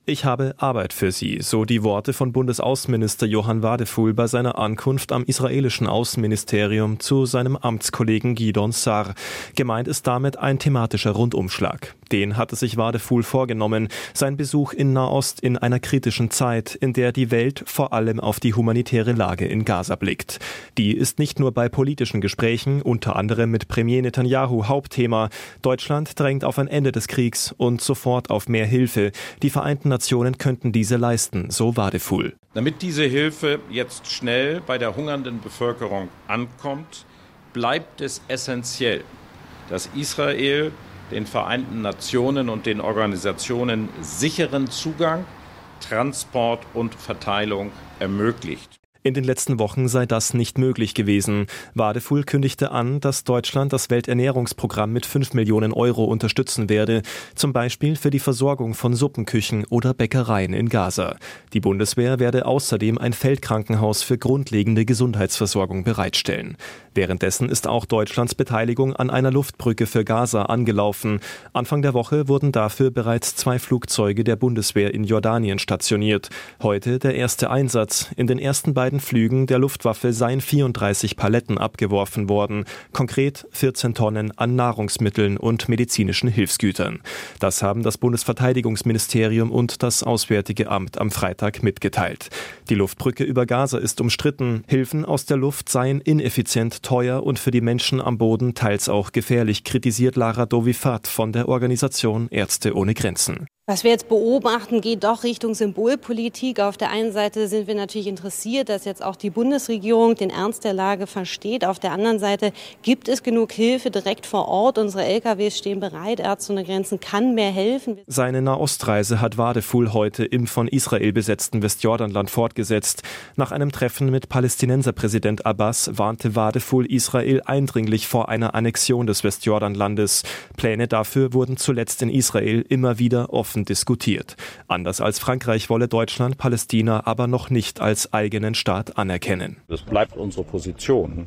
Ich habe Arbeit für Sie, so die Worte von Bundesaußenminister Johann Wadephul bei seiner Ankunft am israelischen Außenministerium zu seinem Amtskollegen Gideon Sa'ar. Gemeint ist damit ein thematischer Rundumschlag. Den hatte sich Wadephul vorgenommen, sein Besuch in Nahost in einer kritischen Zeit, in der die Welt vor allem auf die humanitäre Lage in Gaza blickt. Die ist nicht nur bei politischen Gesprächen, unter anderem mit Premier Netanyahu, Hauptthema. Deutschland drängt auf ein Ende des Kriegs und sofort auf mehr Hilfe. Die Vereinten Nationen könnten diese leisten, so Wadephul. Damit diese Hilfe jetzt schnell bei der hungernden Bevölkerung ankommt, bleibt es essentiell, dass Israel den Vereinten Nationen und den Organisationen sicheren Zugang, Transport und Verteilung ermöglicht. In den letzten Wochen sei das nicht möglich gewesen. Wadephul kündigte an, dass Deutschland das Welternährungsprogramm mit 5 Millionen Euro unterstützen werde, zum Beispiel für die Versorgung von Suppenküchen oder Bäckereien in Gaza. Die Bundeswehr werde außerdem ein Feldkrankenhaus für grundlegende Gesundheitsversorgung bereitstellen. Währenddessen ist auch Deutschlands Beteiligung an einer Luftbrücke für Gaza angelaufen. Anfang der Woche wurden dafür bereits 2 Flugzeuge der Bundeswehr in Jordanien stationiert. Heute der erste Einsatz. In den ersten beiden Flügen der Luftwaffe seien 34 Paletten abgeworfen worden, konkret 14 Tonnen an Nahrungsmitteln und medizinischen Hilfsgütern. Das haben das Bundesverteidigungsministerium und das Auswärtige Amt am Freitag mitgeteilt. Die Luftbrücke über Gaza ist umstritten. Hilfen aus der Luft seien ineffizient, teuer und für die Menschen am Boden teils auch gefährlich, kritisiert Lara Dovifat von der Organisation Ärzte ohne Grenzen. Was wir jetzt beobachten, geht doch Richtung Symbolpolitik. Auf der einen Seite sind wir natürlich interessiert, dass jetzt auch die Bundesregierung den Ernst der Lage versteht. Auf der anderen Seite gibt es genug Hilfe direkt vor Ort. Unsere LKWs stehen bereit. Ärzte ohne Grenzen kann mehr helfen. Seine Nahostreise hat Wadephul heute im von Israel besetzten Westjordanland fortgesetzt. Nach einem Treffen mit Palästinenserpräsident Abbas warnte Wadephul Israel eindringlich vor einer Annexion des Westjordanlandes. Pläne dafür wurden zuletzt in Israel immer wieder offen diskutiert. Anders als Frankreich wolle Deutschland Palästina aber noch nicht als eigenen Staat anerkennen. Das bleibt unsere Position.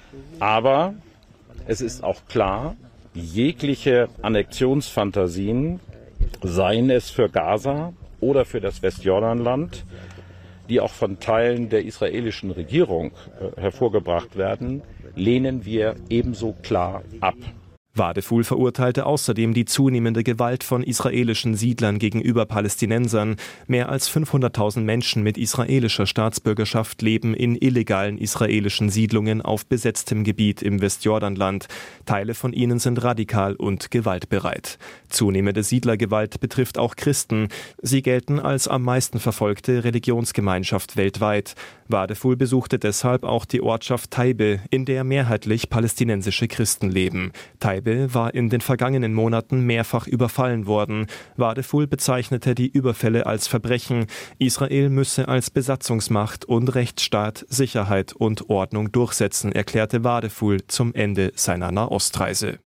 Aber es ist auch klar, jegliche Annexionsfantasien, seien es für Gaza oder für das Westjordanland, die auch von Teilen der israelischen Regierung hervorgebracht werden, lehnen wir ebenso klar ab. Wadephul verurteilte außerdem die zunehmende Gewalt von israelischen Siedlern gegenüber Palästinensern. Mehr als 500.000 Menschen mit israelischer Staatsbürgerschaft leben in illegalen israelischen Siedlungen auf besetztem Gebiet im Westjordanland. Teile von ihnen sind radikal und gewaltbereit. Zunehmende Siedlergewalt betrifft auch Christen. Sie gelten als am meisten verfolgte Religionsgemeinschaft weltweit. Wadephul besuchte deshalb auch die Ortschaft Taibe, in der mehrheitlich palästinensische Christen leben. Taibe war in den vergangenen Monaten mehrfach überfallen worden. Wadephul bezeichnete die Überfälle als Verbrechen. Israel müsse als Besatzungsmacht und Rechtsstaat Sicherheit und Ordnung durchsetzen, erklärte Wadephul zum Ende seiner Nahostreise.